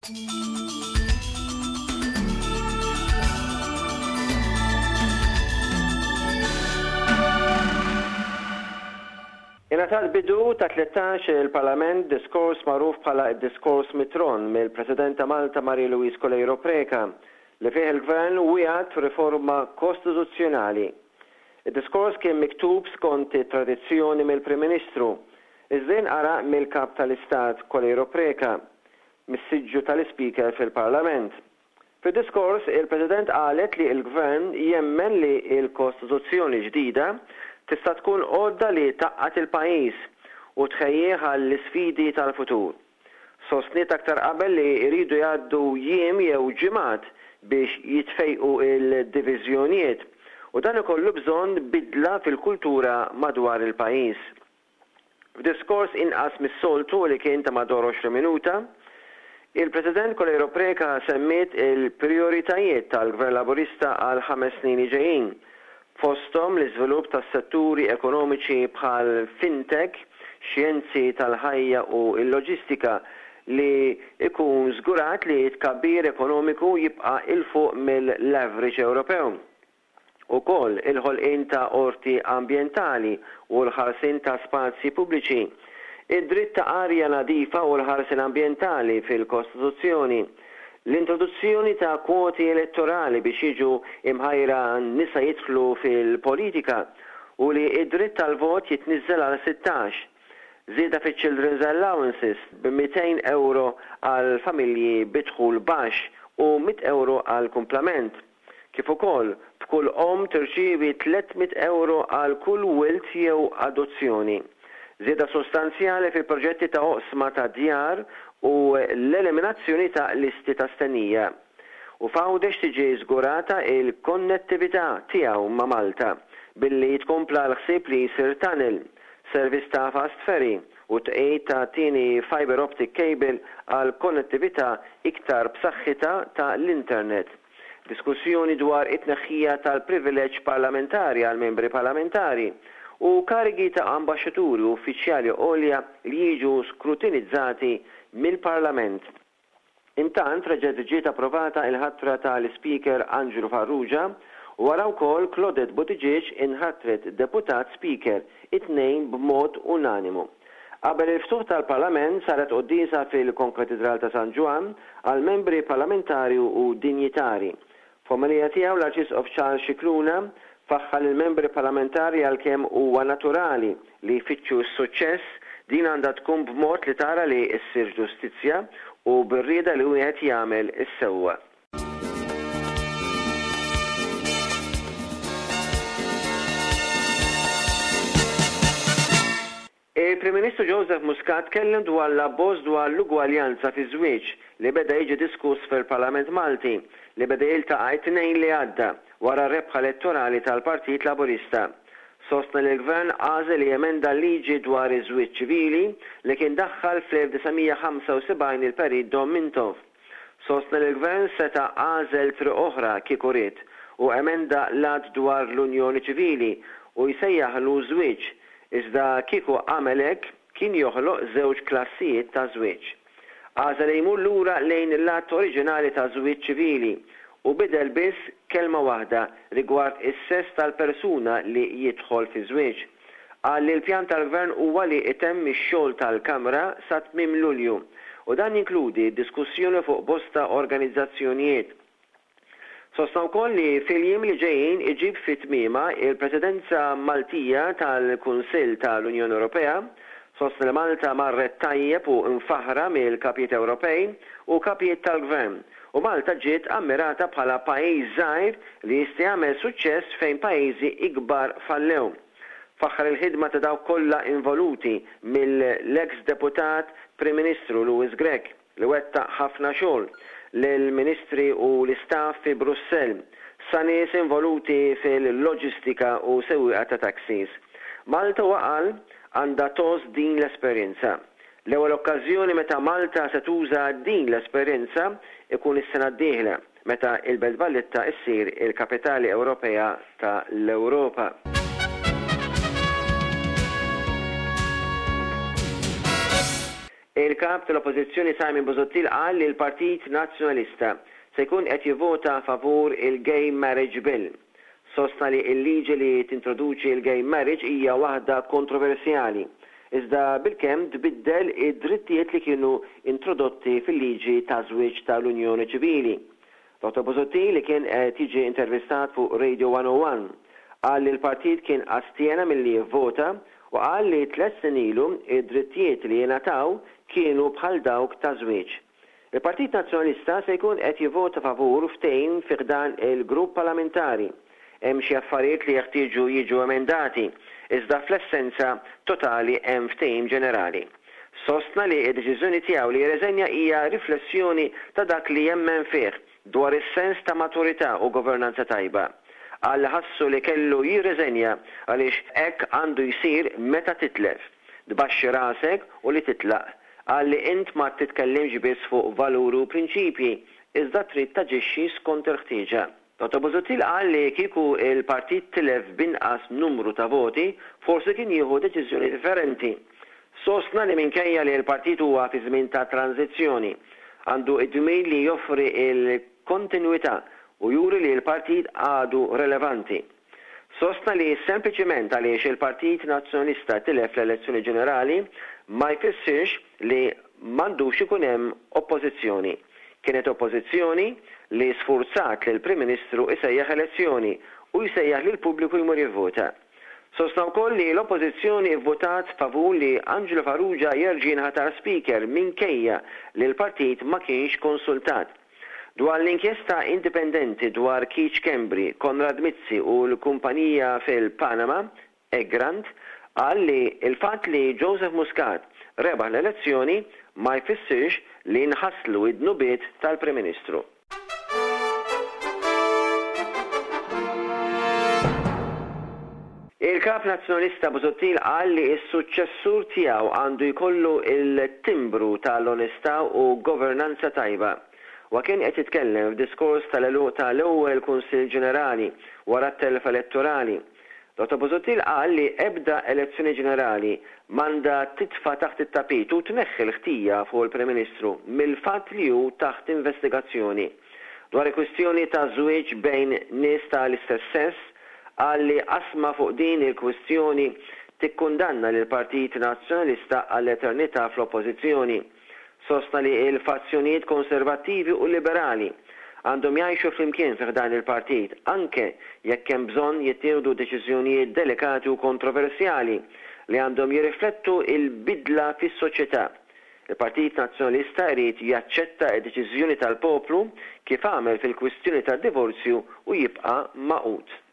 Ingħatat bidu ta' 13 il-Parlament diskors magħruf bħala diskors mitron mill-President ta' Malta Marie-Louise Coleiro Preca li fih il-Gvern wieħed riforma kostituzzjonali. Id-diskors kien miktub skont tradizzjoni mill-Prim Ministru, iżda ara mill-Kap tal-Istat Coleiro Preca, mis-siġġu tal-Speaker fil-Parlament. Fid-diskors il-President qalet li il-Gvern jemmen li il-Kostituzzjoni ġdida tista' tkun għodda li taqqat il-pajjiż u tħejjieħ għall-isfidi tal-futur. Sostniet aktar qabel li jridu jgħaddu jiem jew ġimgħat biex jitfejqu il-diviżjonijiet u dan ikollu bżonn bidla fil-kultura madwar il-pajjiż. F'diskors inqas mis-soltu li kien ta' madwar 20 minuta, il-President Coleiro Preca semmiet il-prioritajiet tal-Gvern Laburista għal 5 snin ġejjin. Fosthom l-iżvilupp tas-setturi ekonomiċi bħal fintech, xjenzi tal-ħajja u l-loġistika li ikun żgurat li tkabbir ekonomiku jibqa' il fuq mill-leverage Ewropew. Ukoll il-ħolqien ta' orti ambjentali u l-ħarsin ta' spazji pubbliċi, id-dritt ta' arja nadifa u l-ħarsin ambjentali fil-Kostituzzjoni, l-introduzzjoni ta' kwoti elettorali biex jiġu imħajra nisa jidħlu fil-politika u li id-dritt tal-vot jitniżżel għal 16. Żieda fiċ-Children's Allowances b'200 euro għal familji bidħul baxx u 100 euro għal kumplament. Kif ukoll f'kull tirċievi 300 euro għal kull wilt jew adozzjoni. Żieda sostanzjali fil-proġetti ta' oqsma ta' djar u l-eliminazzjoni ta' listi ta' stennija. U f'Għawdex tiġi żgurata il-konnettività tiegħu ma' Malta billi tkompla l-ħsieb li jsir tunnel, servizz ta' fast ferry u tqejjed ta' tieni fiber optic cable għal konnettività iktar b'saħħitha ta' l-internet. Diskussjoni dwar it-tneħħija tal-privileġġ parlamentari għal membri parlamentari u karigi ta' ambaxxaturi u uffiċjali għolja li jiġu skrutinizzati mill-Parlament. Intant ġiet approvata il-ħatra tal-Speaker Angelo Farrugia u wara wkoll Claudette Buttigieg inħatret deputat Speaker, it-tnejn b'mod unanimu. Qabel il-ftuħ tal-Parlament saret quddiesa fil-Konkatedral ta' San Ġwan għal membri parlamentari u dinjitari. F'omelija tiegħu l-Arċisqof Charles Scicluna faħħal il-membri parlamentari għalkemm huwa naturali li jfittxu s-suċċess din għandha tkun b'mod li tara li ssir ġustizzja u bir-rieda li wieħed jagħmel is-sewwa. Il-Prim Ministru Joseph Muscat kellem dwar l-abboż dwar l-ugwaljanza fiż-żwieġ li beda jiġi diskuss fil-Parlament Malti li beda jiltaqa' it-tnejn li għadda wara r-rebħa elettorali tal-Partit Laburista. Sostna li l-Gvern għażel li emenda liġi dwar iż-żwieġ ċivili li kien daħħal fl-1975 il-Perid Domintov. Sostna li l-Gvern seta' għażel triq oħra kieku ried u emenda lat dwar l-Unjoni Ċivili u jsejjaħ l-żwieġ iżda kieku għamel hekk kien joħloq żewġ klassijiet ta' żwieġ. Għażel jmur lura lejn il-lat oriġinali ta' żwieġ ċivili u bidel biss kelma waħda rigward is-sess tal-persuna li jidħol fi żwieġ. Qal li l-pjan tal-Gvern huwa li itemm ix-xogħol tal-Kamra sa tmiem Lulju u dan jinkludi diskussjoni fuq bosta organizzazzjonijiet. Sostna wkoll li fil-jiem li ġejjin iġib fit-tmiema il-Presidenza Maltija tal-Kunsill tal-Unjoni Ewropea, sostna li Malta marret tajjeb u mfaħra mill-kapijiet Ewropej u kapijiet tal-Gvern. U Malta ġiet ammirata bħala pajjiż żgħir li jista' jagħmel suċċess fejn pajjiżi ikbar fallew. Faħħar il-ħidma ta' dawk kollha involuti mill-ex deputat Prim Ministru Louis Grech li wettaq ħafna xogħol lill-Ministri u l-istaff fi Brussell, sa nies involuti fil-loġistika u sewwieqa ta' taxis. Malta waqal għandha tos din l-esperjenza. L-ewwel okkażjoni meta Malta se tuża din l-esperjenza ikun is-sena d-dieħla meta il-Belt Valletta issir il-Kapitali Ewropea ta' l-Ewropa. Il-kap tal-Oppożizzjoni Simon Busuttil qal li l-Partit Nazzjonalista se jkun qed jivvota favur il-Gay Marriage Bill. Sostna li l-liġi li tintroduċi il-Gay Marriage hija waħda kontroversjali. Iżda bilkemm tbiddel id-drittijiet li kienu introdotti fil-liġi ta' żwieġ tal-Unjoni Ċivili. Dr. Busuttil li kien qed jiġi intervistat fuq Radio 101 qal li l-partit kien astjena milli jivvota u qal li 3 snin ilu id-drittijiet li jingħataw kienu bħal dawk ta' żwieġ. Il-Partit Nazzjonalista se jkun qed jivvota favur ftehim fih dan il-grupp parlamentari. Hemm xi affarijiet li jeħtieġu jiġu emendati, iżda fl-essenza totali hemm ftehim ġenerali. Sostna li d-deċiżjoni tiegħu li jirreżenja hija riflessjoni ta' dak li jemmen fih dwar is-sens ta' maturità u governanza tajba. Għal ħassu li kellu jirreżenja għaliex hekk għandu jsir meta titlef. Tbaxxi rasek u li titlaq. Għal li int ma titkellimx biss fuq valuru prinċipji, iżda trid taġixxi skont il-ħtieġa. Dr. Busuttil qal li kieku il-partit tilef binqas numru ta' voti, forsi kien jieħu deċiżjoni differenti. Sostna li minkejja li l-partit huwa fi żmien ta' tranzizzjoni, għandu id-dmir li joffri il-kontinuità u juri li l-partit għadu relevanti. Sostna li sempliċement għaliex il-Partit Nazzjonalista tilef l-elezzjoni ġenerali ma jfissirx li m'għandux ikun hemm oppożizzjoni. Kienet oppożizzjoni li sfurzat li l-Prim Ministru isejjaħ elezzjoni u jsejjaħ li l-pubbliku jmur jivvota. Sostna wkoll li l-oppożizzjoni votat favur li Angelo Farrugia jerġa' jinħatar speaker minkejja li l-partit ma kienx konsultat. Dwar l-inkjesta indipendenti dwar Keith Kembri, Konrad Mizzi u l-kumpanija fil-Panama, Egrant, qal li il-fatt li Joseph Muscat rebaħ l-elezzjoni ma jfissirx li nħasslu id-nubiet tal-Prim Ministru. Il-kap nazzjonalista Busuttil qal li s-suċċessur tiegħu għandu jkollu il-timbru tal-onestà u governanza tajba. Wa kien qed jitkellem f'diskors tal-ewwel Kunsill Ġenerali wara t-telf elettorali. Dr. Busuttil qal li ebda elezzjoni ġenerali m'għandha titfa' taħt it-tapit u tneħħi l-ħtija fuq il-Prim Ministru mill-fatt li hu taħt investigazzjoni. Dwar il-kwistjoni ta' żwieġ bejn nies tal-istess sess qal li qasma fuq din il-kwistjoni tikkundanna lill Partit Nazzjonalista għall-eternità fl-oppożizzjoni. Sostna li il-fazzjonijiet konservattivi u liberali għandhom jgħixu flimkien fih dan il-partit, anke jekk hemm bżonn jittieħdu deċiżjonijiet delikati u kontroversjali li għandhom jirriflettu il-bidla fis-soċjetà. Il-Partit Nazzjonalista jrid jaċċetta d-deċiżjoni tal-poplu kif għamel fil-kwistjoni tad-divorzju u jibqa' maqut.